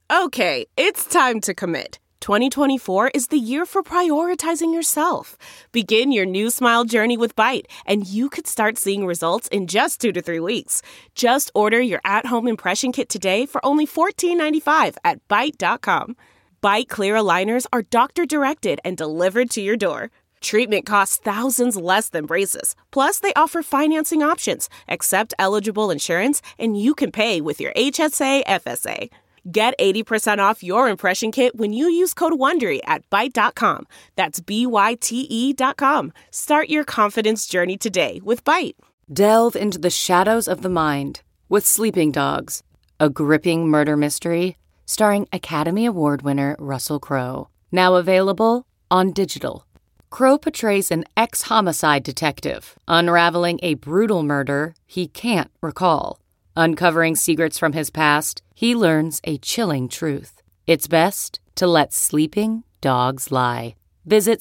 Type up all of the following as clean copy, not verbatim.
Okay, it's time to commit. 2024 is the year for prioritizing yourself. Begin your new smile journey with Byte, and you could start seeing results in just 2 to 3 weeks. Just order your at-home impression kit today for only $14.95 at Byte.com. Byte Clear aligners are doctor-directed and delivered to your door. Treatment costs thousands less than braces. Plus, they offer financing options, accept eligible insurance, and you can pay with your HSA, FSA. Get 80% off your impression kit when you use code WONDERY at Byte.com. That's BYTE.com. Start your confidence journey today with Byte. Delve into the shadows of the mind with Sleeping Dogs, a gripping murder mystery starring Academy Award winner Russell Crowe. Now available on digital. Crowe portrays an ex-homicide detective unraveling a brutal murder he can't recall. Uncovering secrets from his past, he learns a chilling truth. It's best to let sleeping dogs lie. Visit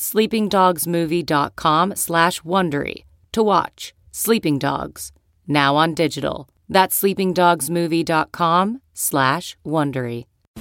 sleepingdogsmovie.com/Wondery to watch Sleeping Dogs, now on digital. That's sleepingdogsmovie.com/Wondery.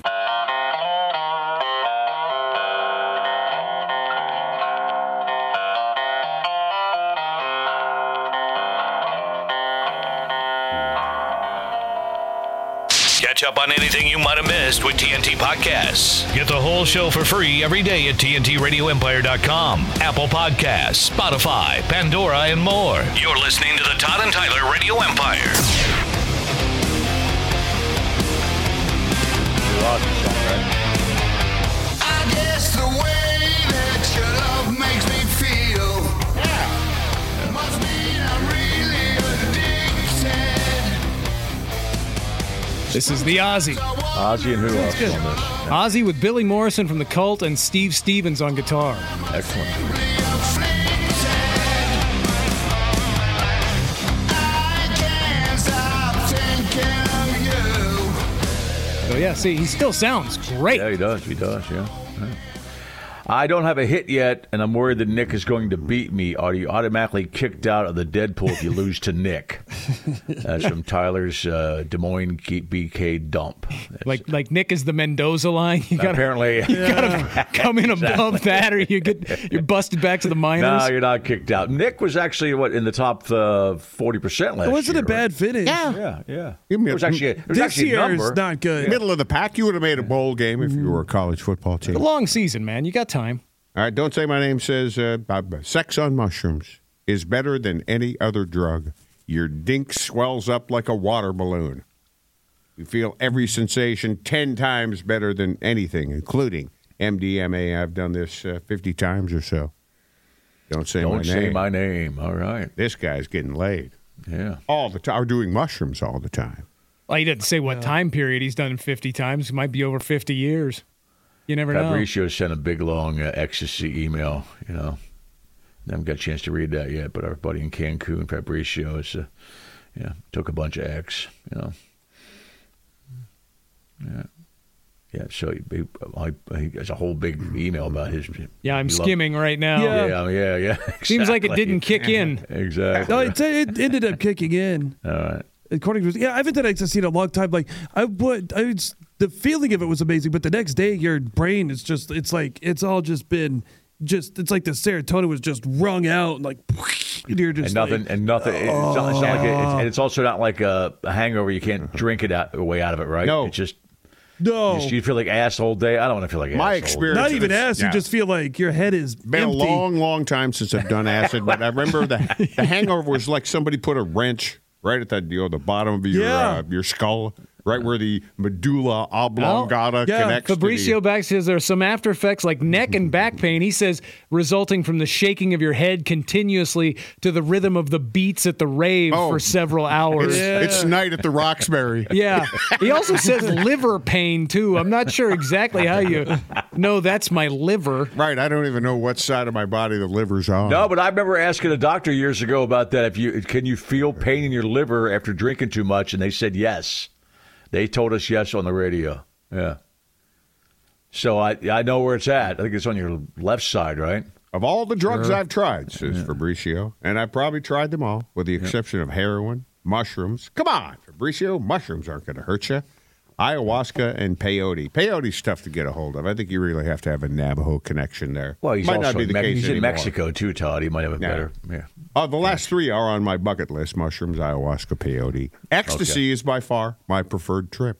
Catch up on anything you might have missed with TNT Podcasts. Get the whole show for free every day at TNTRadioEmpire.com, Apple Podcasts, Spotify, Pandora, and more. You're listening to the Todd and Tyler Radio Empire. I guess the way that your love makes me feel, it must mean I'm really addicted. This is the Ozzy. Ozzy and who else on this? Ozzy with Billy Morrison from The Cult and Steve Stevens on guitar. Excellent. So yeah, see, he still sounds great. Yeah, he does, yeah. I don't have a hit yet, and I'm worried that Nick is going to beat me. Are you automatically kicked out of the Deadpool if you lose to Nick? That's from Tyler's Des Moines BK dump. Like Nick is the Mendoza line. You gotta, apparently, you gotta come in above that, or you're busted back to the minors. No, you're not kicked out. Nick was actually in the top 40% last It wasn't year, a bad finish. Yeah. It was actually a year's number. not good. Middle of the pack, you would have made a bowl game if you were a college football team. A long season, man. You got time. All right, Don't Say My Name says sex on mushrooms is better than any other drug. Your dink swells up like a water balloon. You feel every sensation 10 times better than anything, including MDMA. I've done this 50 times or so. Don't say my name. All right. This guy's getting laid. Yeah. All the time. Or doing mushrooms all the time. Well, he didn't say what time period he's done it 50 times. It might be over 50 years. You never know. Fabricio sent a big, long ecstasy email, I haven't got a chance to read that yet, but our buddy in Cancun, Fabricio, took a bunch of X, Yeah, so he has a whole big email about his... Yeah, I'm skimming right now. Yeah. Exactly. Seems like it didn't kick in. Exactly. No, it ended up kicking in. All right. According to I haven't done ecstasy in a long time. Like the feeling of it was amazing, but the next day your brain is just it's like it's all just been it's like the serotonin was just wrung out and like you're just nothing. It's not like it's also not like a hangover. You can't drink it away out of it, right? No. It's just no. You feel like ass the whole day. I don't want to feel like ass. My experience, not even ass. You just feel like your head is been empty. a long time since I've done acid, but I remember the hangover was like somebody put a wrench right at the bottom of your skull, right where the medulla oblongata connects. Fabricio back says there are some after effects like neck and back pain. He says resulting from the shaking of your head continuously to the rhythm of the beats at the rave for several hours. It's night at the Roxbury. Yeah. He also says liver pain too. I'm not sure exactly how you know that's my liver. Right. I don't even know what side of my body the liver's on. No, but I remember asking a doctor years ago about that. Can you feel pain in your liver after drinking too much? And they said yes. They told us yes on the radio. Yeah. So I know where it's at. I think it's on your left side, right? Of all the drugs I've tried, says Fabricio, and I've probably tried them all, with the exception of heroin, mushrooms. Come on, Fabricio, mushrooms aren't going to hurt you. Ayahuasca and peyote. Peyote's tough to get a hold of. I think you really have to have a Navajo connection there. Well, he's Might also not be the case he's in anymore. Mexico too, Todd. He might have a better. Yeah. The last three are on my bucket list: mushrooms, ayahuasca, peyote. Ecstasy is by far my preferred trip.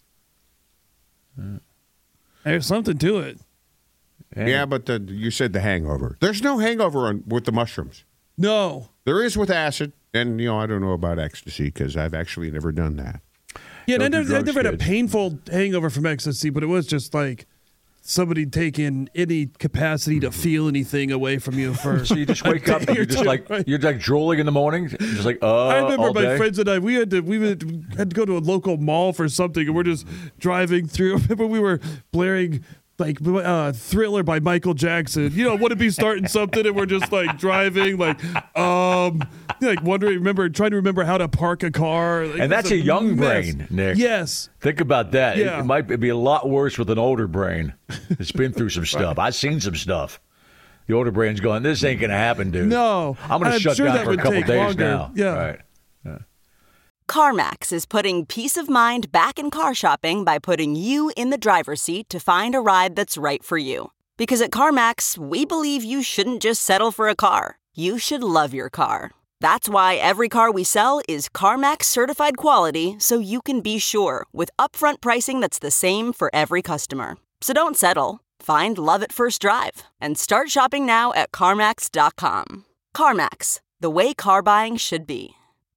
There's something to it. Yeah, but you said the hangover. There's no hangover with the mushrooms. No. There is with acid, and I don't know about ecstasy because I've actually never done that. Yeah, Don't and I do drugs, never had a kids. painful hangover from ecstasy, but it was just like somebody taking any capacity to feel anything away from you for. So you just wake up and you're just like drooling in the morning, just like I remember all my day? friends and I we had to go to a local mall for something, and we're just driving through. I remember we were blaring like Thriller by Michael Jackson. Want to be starting something, and we're just like driving, like trying to remember how to park a car. Like, And that's a young brain, Nick. Yes. Think about that. Yeah. It might be a lot worse with an older brain. It's been through some stuff. I've seen some stuff. The older brain's going, this ain't going to happen, dude. No. I'm going to shut sure down that for a would couple take days longer. now. Yeah. Right. CarMax is putting peace of mind back in car shopping by putting you in the driver's seat to find a ride that's right for you. Because at CarMax, we believe you shouldn't just settle for a car. You should love your car. That's why every car we sell is CarMax certified quality, so you can be sure with upfront pricing that's the same for every customer. So don't settle. Find love at first drive and start shopping now at CarMax.com. CarMax, the way car buying should be.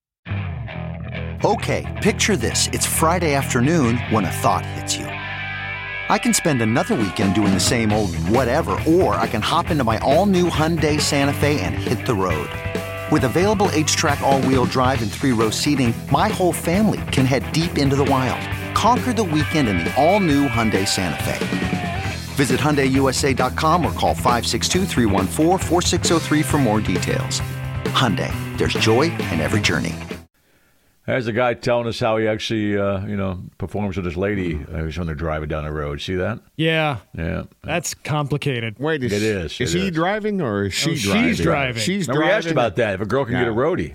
Okay, picture this. It's Friday afternoon when a thought hits you. I can spend another weekend doing the same old whatever, or I can hop into my all-new Hyundai Santa Fe and hit the road. With available H-Track all-wheel drive and 3-row seating, my whole family can head deep into the wild. Conquer the weekend in the all-new Hyundai Santa Fe. Visit HyundaiUSA.com or call 562-314-4603 for more details. Hyundai, there's joy in every journey. There's a guy telling us how he actually, performs with his lady when they're driving down the road. See that? Yeah. Yeah. That's complicated. Wait, It is. Is It he is. driving or is she she's driving? driving. She's Remember we driving. asked about that, if a girl can get a Yeah. roadie,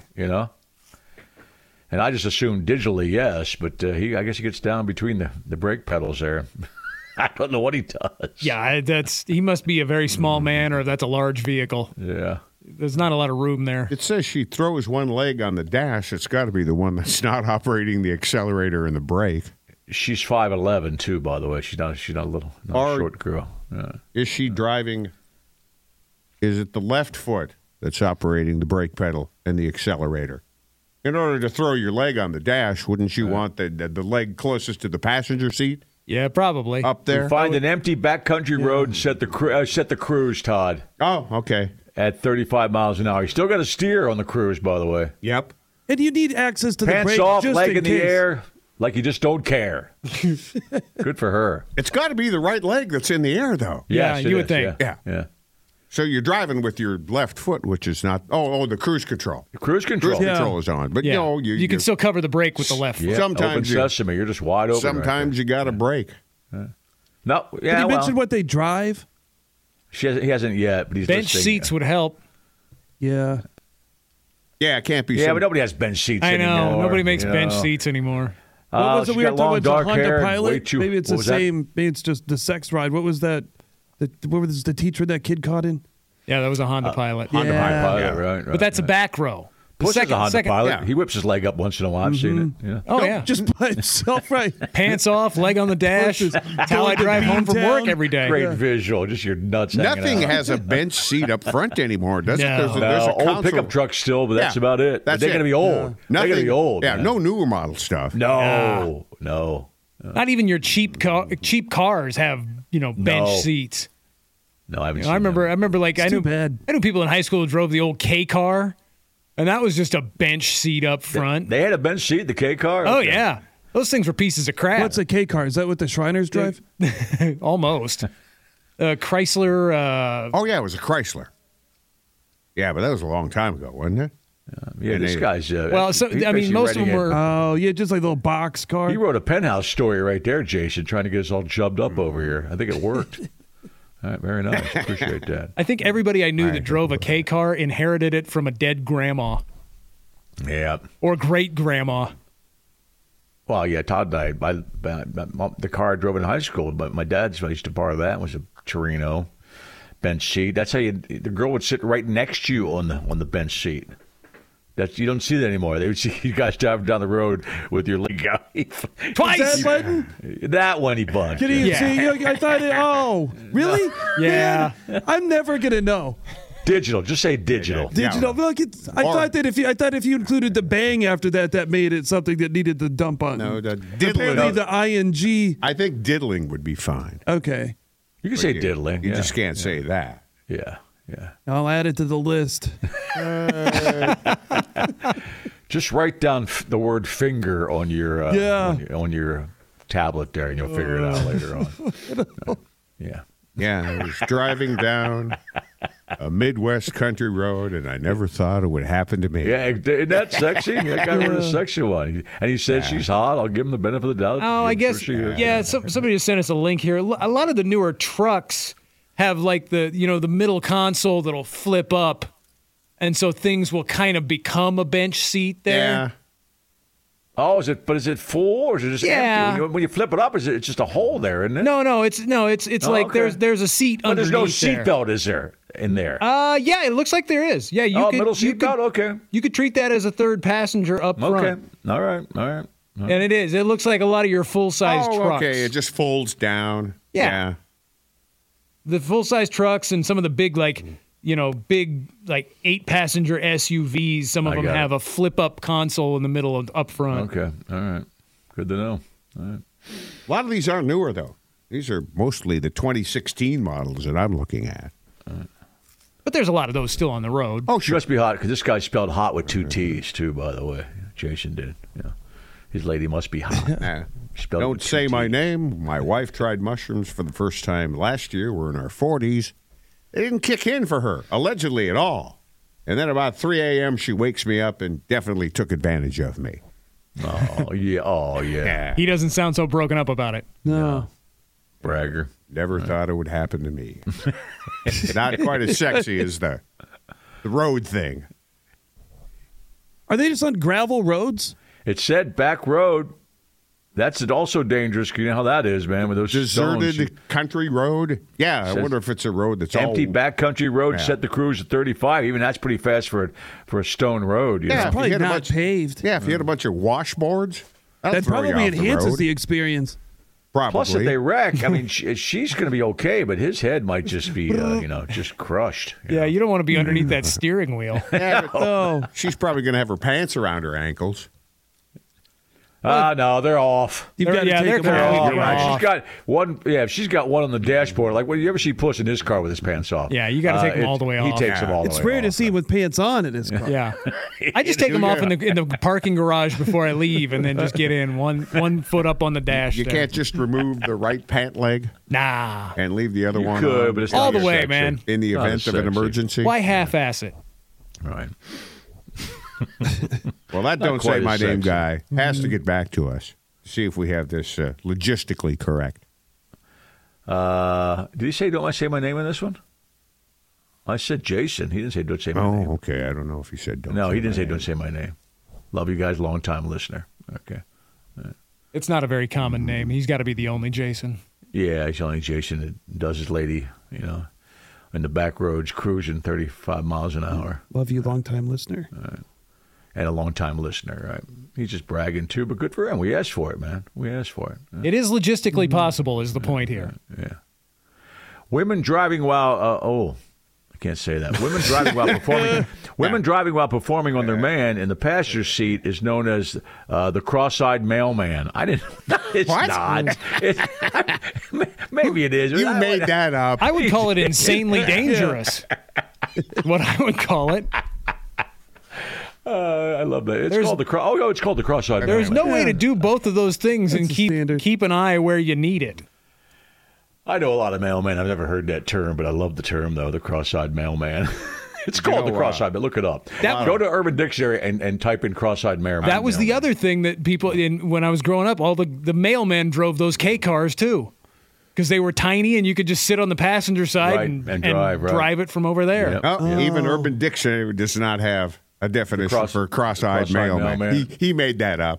And I just assumed digitally, yes, but I guess he gets down between the brake pedals there. I don't know what he does. Yeah, he must be a very small man, or that's a large vehicle. Yeah. There's not a lot of room there. It says she throws one leg on the dash. It's got to be the one that's not operating the accelerator and the brake. She's 5'11", too, by the way. She's not a little, not a short girl. Yeah. Is she driving? Is it the left foot that's operating the brake pedal and the accelerator? In order to throw your leg on the dash, wouldn't you want the leg closest to the passenger seat? Yeah, probably. Up there? You find an empty backcountry road and set the cruise, Todd. Oh, okay. At 35 miles an hour. You still got to steer on the cruise, by the way. Yep. And you need access to the Pants brake off, just leg in in the case. air, like you just don't care. Good for her. It's got to be the right leg that's in the air, though. Yeah, Yes, it you would is, think. Yeah. So you're driving with your left foot, which is not. Oh, the cruise control. Cruise control. Cruise Yeah. control is on, but Yeah. you can still cover the brake with the left foot. Yeah, Sometimes open you- sesame. You're just wide open. Sometimes you got to brake. No, Did yeah, you well, mention what they drive? he hasn't yet, but he's Bench listing- seats would help. Yeah. Yeah, it can't be. Yeah, some- but nobody has bench seats I know. anymore. Nobody makes you bench know. seats anymore. What was it she's we were got talking long, about? dark The Honda hair and way Pilot? too- Maybe it's what the was that? same. Maybe it's just the sex ride. What was that? What was the teacher that kid caught in? Yeah, that was a Honda Pilot. Honda Yeah. Pilot, Yeah. right? But that's a back row. The Push is a Honda Pilot. yeah. He whips his leg up once in a while. I've seen it. Yeah. Oh, yeah. Just by itself, right? Pants off, leg on the dash. That's how I Going to drive home from work Beantown. every day. Great visual. Just your nuts hanging Nothing out. has a bench seat up front anymore, does it? No. There's a No, old console. pickup trucks still, but that's Yeah, about it. that's They're it. going to be old. Yeah. They're going to be old. Yeah, man. no newer model stuff. No. Not even your cheap cars have, bench No. seats. No, I haven't I seen remember like I too knew bad. I knew people in high school who drove the old K car, and that was just a bench seat up front. They had a bench seat, the K car? Oh Okay. yeah. Those things were pieces of crap. What's a K car? Is that what the Shriners drive? Almost. Chrysler. Oh, yeah, it was a Chrysler. Yeah, but that was a long time ago, wasn't it? Yeah, And this they- guy's. well, so, he's I mean, basically most of writing them it. were. Oh, yeah, just like a little box car. He wrote a Penthouse story right there, Jason, trying to get us all jubbed up over here. I think it worked. All right, very nice. Appreciate that. I think everybody I knew that drove a K car inherited it from a dead grandma Yeah. or great grandma. Well, yeah, Todd died. The car I drove in high school, but my dad's I used to borrow that was a Torino bench seat. That's how the girl would sit right next to you on the bench seat. You don't see that anymore. They would see you guys driving down the road with your leg out. Twice. That one he bunched. Can you see? I thought really? Yeah. Man, I'm never gonna know. Digital. Just say digital. Digital. Look, I thought if you included the bang after that made it something that needed to dump on. No, the apparently the ing. I think diddling would be fine. Okay. You can say diddling. You just can't say that. Yeah. I'll add it to the list. Just write down the word finger on your on your tablet there, and you'll figure it out later on. Yeah. Yeah, I was driving down a Midwest country road, and I never thought it would happen to me. Yeah, isn't that sexy? That guy was a sexy one. And he said she's hot. I'll give him the benefit of the doubt. Oh, I guess. Somebody just sent us a link here. A lot of the newer trucks have like the middle console that'll flip up, and so things will kind of become a bench seat there. Yeah. Oh, is it full or is it just empty? When you flip it up, it's just a hole there, isn't it? No, it's like okay. there's a seat underneath. But there's no seatbelt, is there, in there? Yeah, it looks like there is. Yeah, middle seatbelt. Okay, you could treat that as a third passenger up front. Okay, all right. And it is. It looks like a lot of your full size trucks. Okay, it just folds down. Yeah. The full size trucks and some of the big big 8-passenger SUVs. Some of them have a flip up console in the middle of up front. Okay, all right, good to know. All right. A lot of these aren't newer though. These are mostly the 2016 models that I'm looking at. But there's a lot of those still on the road. Oh, she must be hot because this guy spelled hot with 2 T's too. By the way, Jason did. Yeah, his lady must be hot. Don't say my name. My wife tried mushrooms for the first time last year. We're in our 40s. They didn't kick in for her, allegedly at all. And then about 3 a.m., she wakes me up and definitely took advantage of me. Oh, yeah. Oh, yeah. He doesn't sound so broken up about it. No. Bragger. Never thought it would happen to me. Not quite as sexy as the road thing. Are they just on gravel roads? It said back road. That's also dangerous. You know how that is, man, with those deserted stones. country road. Yeah, I wonder if it's a road that's empty backcountry road. Set the cruise at 35. Even that's pretty fast for a stone road. You know? It's probably not paved. Yeah, if you had a bunch of washboards, that probably enhances the experience. Probably. Plus, if they wreck, I mean, she's going to be okay, but his head might just be, just crushed. You don't want to be underneath that steering wheel. No. She's probably going to have her pants around her ankles. No, they're off. You've got to take them off. Right. She's got one. Yeah, if she's got one on the dashboard, like when you ever see Puss in his car with his pants off. Yeah, you got to take them all the way off. He takes them all the way off. It's rare to see him with pants on in his car. Yeah, I just take them off in the parking garage before I leave, and then just get in one foot up on the dash. You can't just remove the right pant leg. Nah, and leave the other one could, on. But it's all not the way, sexy. man. In the event of an emergency. Why half-ass it? Right. Well, that don't say my name guy has to get back to us. See if we have this logistically correct. Did he say, don't I say my name in this one? I said Jason. He didn't say, don't say my name. Oh, okay. I don't know if he said don't No, he didn't say, don't say my name. Love you guys, long-time listener. Okay. It's not a very common name. He's got to be the only Jason. Yeah, he's the only Jason that does his lady, in the back roads, cruising 35 miles an hour. Love you, long-time listener. And a long-time listener, right? He's just bragging, too, but good for him. We asked for it, man. We asked for it. It is logistically possible is the point here. Yeah. Women driving while... I can't say that. Women driving while performing. Women driving while performing on their man in the passenger seat is known as the cross-eyed mailman. I didn't. It's what? not. Maybe it is. You made that up. I would call it insanely dangerous. What I would call it. I love that. It's called the cross-eyed mailman. There's no way to do both of those things and keep an eye where you need it. I know a lot of mailmen. I've never heard that term, but I love the term, though, the cross-eyed mailman. It's called the cross-eyed, but look it up. Go to Urban Dictionary and type in cross-eyed mailman. That was the other thing that people, when I was growing up, all the mailmen drove those K cars, too. Because they were tiny and you could just sit on the passenger side and drive it from over there. Yep. Even Urban Dictionary does not have a definition for cross-eyed mailman. He made that up.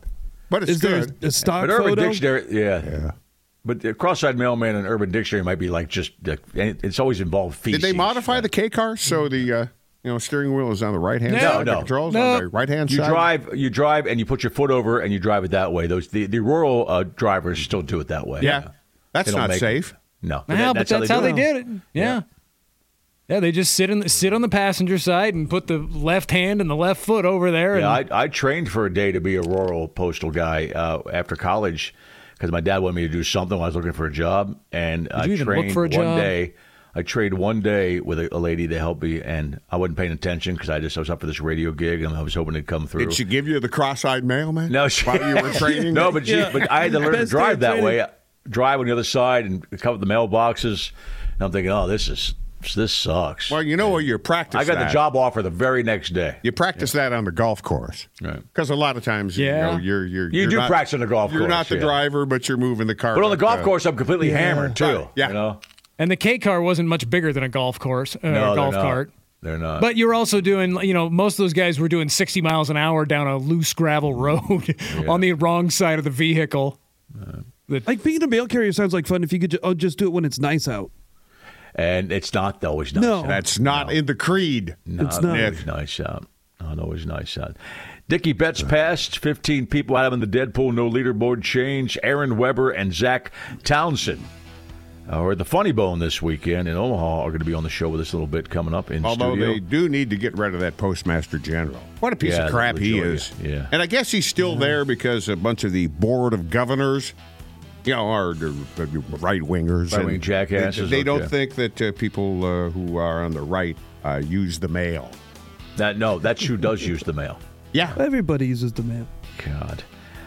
But it's Is there good. a stock But Urban photo? Dictionary, yeah. But the cross-eyed mailman and Urban Dictionary might be like just, it's always involved feces. Did they modify the K car so the steering wheel is on the right hand side? No. The controls on the right hand side? You drive, and you put your foot over, and you drive it that way. The rural drivers still do it that way. Yeah. That's not safe. No. Well, but that's how they do it. did it. Yeah. Yeah, they just sit on the passenger side and put the left hand and the left foot over there. Yeah, and I trained for a day to be a rural postal guy after college because my dad wanted me to do something when I was looking for a job. And Did you even look for a one job? day. I trained one day with a lady to help me, and I wasn't paying attention because I was up for this radio gig, and I was hoping to come through. Did she give you the cross-eyed mailman? No, while you were training? No, but I had to learn to Best drive day of that way. Drive on the other side and cover the mailboxes. And I'm thinking, this sucks. Well, you practice I got that. the job offer the very next day. You practice that on the golf course. Right. Because a lot of times, Yeah. you're You do not, practice on the golf You're course, not the yeah. driver, but you're moving the car. But on the up, golf course, I'm completely Yeah. hammered, too. Right, yeah. You know? And the K car wasn't much bigger than a golf course, No, golf they're not. cart. They're not. But you're also doing, most of those guys were doing 60 miles an hour down a loose gravel road on the wrong side of the vehicle. Like being a mail carrier sounds like fun if you could just do it when it's nice out. And it's not always nice. No. That's not in the creed. It's not. always nice out. Not always nice out. Dickie Betts passed. 15 people had him in the Deadpool no leaderboard change. Aaron Weber and Zach Townsend are at the Funny Bone this weekend in Omaha are going to be on the show with us a little bit coming up in Although studio. they do need to get rid of that Postmaster General. What a piece Yeah, of crap they he would, is. yeah. And I guess he's still there because a bunch of the board of governors, are right-wingers. Right-wing and jackasses, They don't okay. think that people who are on the right use the mail. That's who does use the mail. Yeah. Everybody uses the mail. God.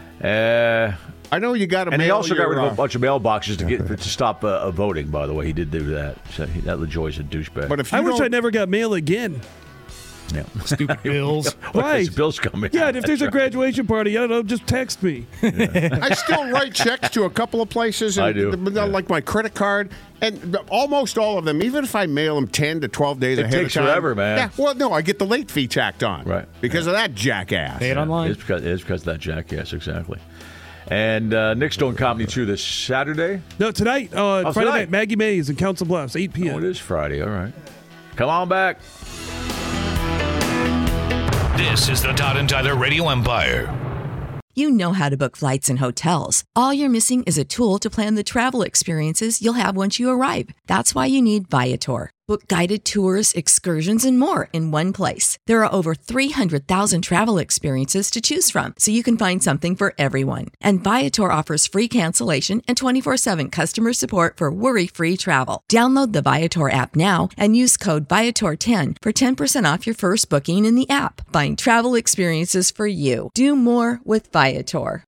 I know you got to And mail he also got rid your, of a bunch of mailboxes to stop voting, by the way. He did do that. So that LaJoy's a douchebag. But if you I wish don't- I never got mail again. Yeah. Stupid bills. Why? Bills coming. Yeah, and if there's a graduation party, I don't know, just text me. I still write checks to a couple of places. And I do. Like my credit card. And almost all of them, even if I mail them 10 to 12 days It ahead takes of time. forever, man. Yeah, well, no, I get the late fee tacked on. Right. Because of that jackass. Pay it online. It's because of that jackass, exactly. And Nick's doing comedy too this Saturday. No, tonight, Friday tonight. night, Maggie Mays in Council Bluffs, 8 Oh, p.m. it is Friday. All right. Come on back. This is the Todd and Tyler Radio Empire. You know how to book flights and hotels. All you're missing is a tool to plan the travel experiences you'll have once you arrive. That's why you need Viator. Book guided tours, excursions, and more in one place. There are over 300,000 travel experiences to choose from, so you can find something for everyone. And Viator offers free cancellation and 24/7 customer support for worry-free travel. Download the Viator app now and use code Viator10 for 10% off your first booking in the app. Find travel experiences for you. Do more with Viator.